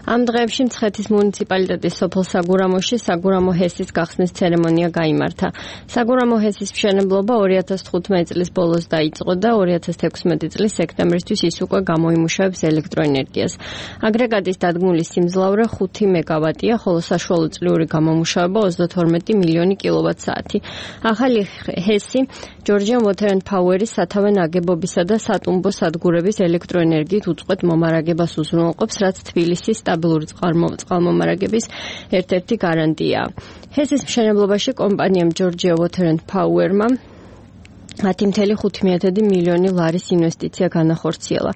Ამ დღეებში მცხეთის მუნიციპალიტეტის სოფელ საგურამოში საგურამო ჰესის გახსნის ცერემონია გაიმართა. საგურამო ჰესის მშენებლობა 2015 წლის ბოლოს დაიწყო და 2016 წლის სექტემბრისთვის ის უკვე გამოიმუშავებს ელექტროენერგიას. აგრეგატის დადგმული სიმძლავრე 5 მეგავატია, ხოლო საშუალო წლიური გამომუშავება 32 მილიონი კილოვატ-საათი. ახალი ჰესი Georgian Water and Power-ის სათავე ნაგებობისა და სატუმბო სადგურების ელექტროენერგიით უწყვეტ მომარაგებას უზრუნველყოფს, რაც თბილისის სტაბილური წყალმომარაგების ერთ-ერთი გარანტიაა. ჰესის მშენებლობაში კომპანიამ Georgia Water and Power-მა 10.5 მილიონი ლარის ინვესტიცია განახორციელა.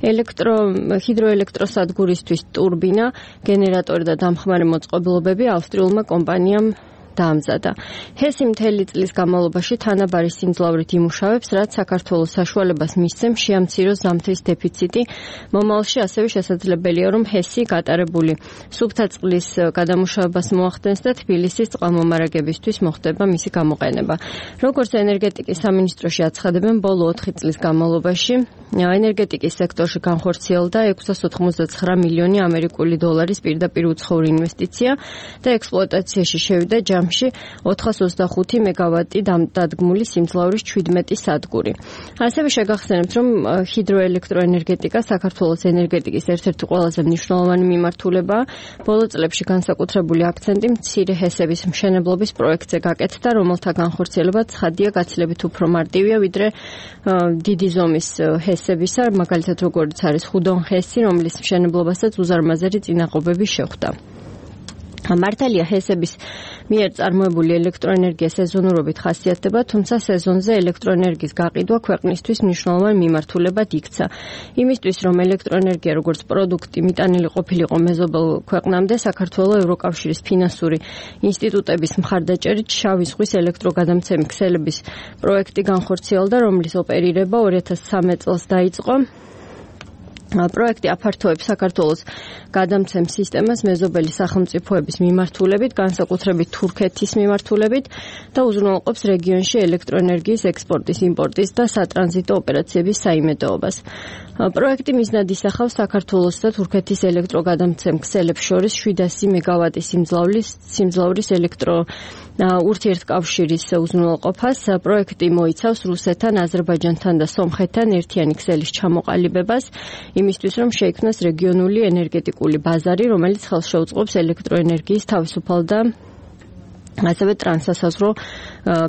ჰიდროელექტროსადგურისთვის ტურბინა, გენერატორი და დამხმარე მოწყობილობები ავსტრიულმა კომპანიამ დაამზადა. ჰესი მთელი წლის განმავლობაში თანაბარი სიმძლავრით იმუშავებს, რაც საქართველოს საშუალებას მისცემს შეამციროს ზამთრის დეფიციტი. მომავალში ასევე შესაძლებელია, რომ ჰესი გატარებული სუფთა წყლის გადამუშავებას მოახდენს და თბილისის წყალმომარაგებისთვის მოხდება მისი გამოყენება. როგორც ენერგეტიკის სამინისტროში აცხადებენ, ბოლო 4 წლის განმავლობაში ენერგეტიკის სექტორში განხორციელდა 699 მილიონი ამერიკული დოლარის პირდაპირ უცხოური ინვესტიცია და ექსპლუატაციაში შევიდა ჯამში 425 მეგავატი დადგმული სიმძლავრის 17 სადგური. ასევე შეგახსენებთ, რომ ჰიდროელექტროენერგეტიკა საქართველოს ენერგეტიკის ერთ-ერთი ყველაზე მნიშვნელოვანი მიმართულებაა. ბოლო წლებში განსაკუთრებული აქცენტი მცირე ჰესების მშენებლობის პროექტზე გაკეთდა, რომელთა განხორციელება ცხადია გაცილებით უფრო მარტივია, ვიდრე დიდი ზომის ჰესებისა, მაგალითად როგორც არის ხუდონ ჰესი, რომლის მშენებლობასაც უზარმაზარი წინაღობები შეხვდა. მართალია ჰესების მიერ წარმოებული ელექტროენერგია სეზონურობით ხასიათდება, თუმცა სეზონზე ელექტროენერგიის გაყიდვა ქვეყნისთვის მნიშვნელოვან მიმართულებად იქცა. იმისთვის, რომ ელექტროენერგია როგორც პროდუქტი მიტანილი ყოფილიყო მეზობელ ქვეყნამდე, საქართველოს ევროკავშირის ფინანსური ინსტიტუტების მხარდაჭერით შავი ზღვის ელექტროგადამცემი ქსელების პროექტი განხორციელდა, რომლის ოპერირება 2013 წელს დაიწყო. პროექტი აფართოებს საქართველოს გადამცემ სისტემას მეზობელი სახელმწიფოების მიმართულებით, განსაკუთრებით თურქეთის მიმართულებით და უზრუნველყოფს რეგიონში ელექტროენერგიის ექსპორტის, იმპორტის და სატრანზიტო ოპერაციების საიმედოობას. პროექტი მიზნად ისახავს საქართველოს და თურქეთის ელექტროგადამცემ ქსელებს შორის 700 მეგავატის სიმძლავრის ურთიერთკავშირის უზრუნველყოფას. პროექტი მოიცავს რუსეთთან, აზერბაიჯანთან და სომხეთთან ერთიანი ქსელის ჩამოყალიბებას, იმისთვის, რომ შეიქმნას რეგიონული ენერგეტიკული ბაზარი, რომელიც ხელს შეუწყობს ელექტროენერგიის თავისუფალ და ასევე ტრანსსასაზღვრო